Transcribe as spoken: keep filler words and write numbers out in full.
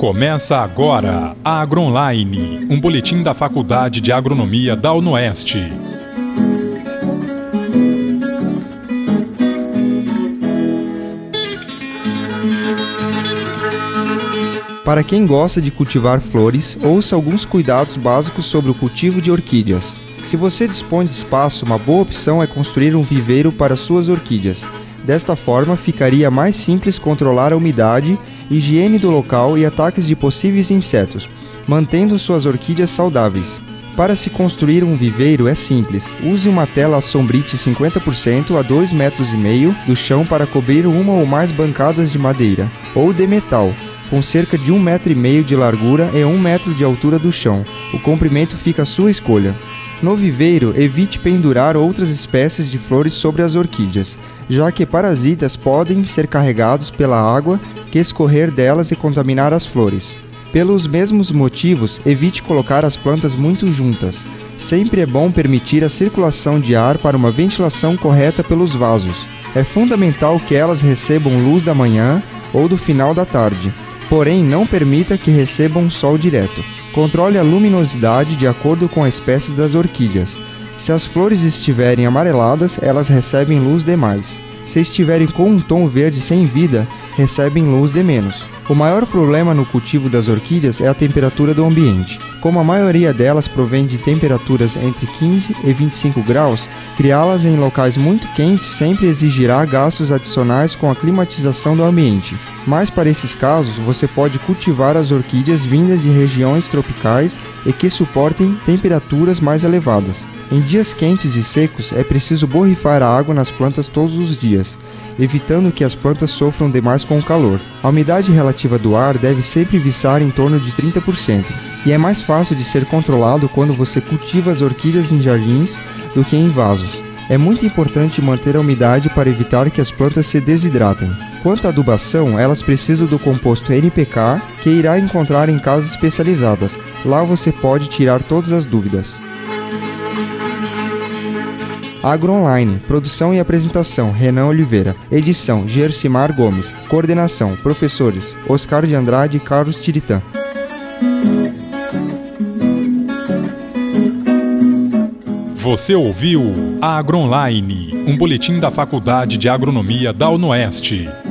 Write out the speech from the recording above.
Começa agora a AgroOnline, um boletim da Faculdade de Agronomia da UnoEst. Para quem gosta de cultivar flores, ouça alguns cuidados básicos sobre o cultivo de orquídeas. Se você dispõe de espaço, uma boa opção é construir um viveiro para suas orquídeas. Desta forma, ficaria mais simples controlar a umidade, higiene do local e ataques de possíveis insetos, mantendo suas orquídeas saudáveis. Para se construir um viveiro é simples. Use uma tela Sombrite cinquenta por cento a dois metros e meio do chão para cobrir uma ou mais bancadas de madeira, ou de metal, com cerca de um metro e meio de largura e um metro de altura do chão. O comprimento fica à sua escolha. No viveiro, evite pendurar outras espécies de flores sobre as orquídeas, já que parasitas podem ser carregados pela água que escorrer delas e contaminar as flores. Pelos mesmos motivos, evite colocar as plantas muito juntas. Sempre é bom permitir a circulação de ar para uma ventilação correta pelos vasos. É fundamental que elas recebam luz da manhã ou do final da tarde, porém não permita que recebam sol direto. Controle a luminosidade de acordo com a espécie das orquídeas. Se as flores estiverem amareladas, elas recebem luz demais. Se estiverem com um tom verde sem vida, recebem luz de menos. O maior problema no cultivo das orquídeas é a temperatura do ambiente. Como a maioria delas provém de temperaturas entre quinze e vinte e cinco graus, criá-las em locais muito quentes sempre exigirá gastos adicionais com a climatização do ambiente. Mas para esses casos, você pode cultivar as orquídeas vindas de regiões tropicais e que suportem temperaturas mais elevadas. Em dias quentes e secos, é preciso borrifar a água nas plantas todos os dias, evitando que as plantas sofram demais com o calor. A umidade relativa do ar deve sempre viçar em torno de trinta por cento, e é mais fácil de ser controlado quando você cultiva as orquídeas em jardins do que em vasos. É muito importante manter a umidade para evitar que as plantas se desidratem. Quanto à adubação, elas precisam do composto N P K, que irá encontrar em casas especializadas. Lá você pode tirar todas as dúvidas. AgroOnline, produção e apresentação, Renan Oliveira. Edição, Gersimar Gomes. Coordenação, professores, Oscar de Andrade e Carlos Tiritã. Você ouviu a AgroOnline, um boletim da Faculdade de Agronomia da UnoEst.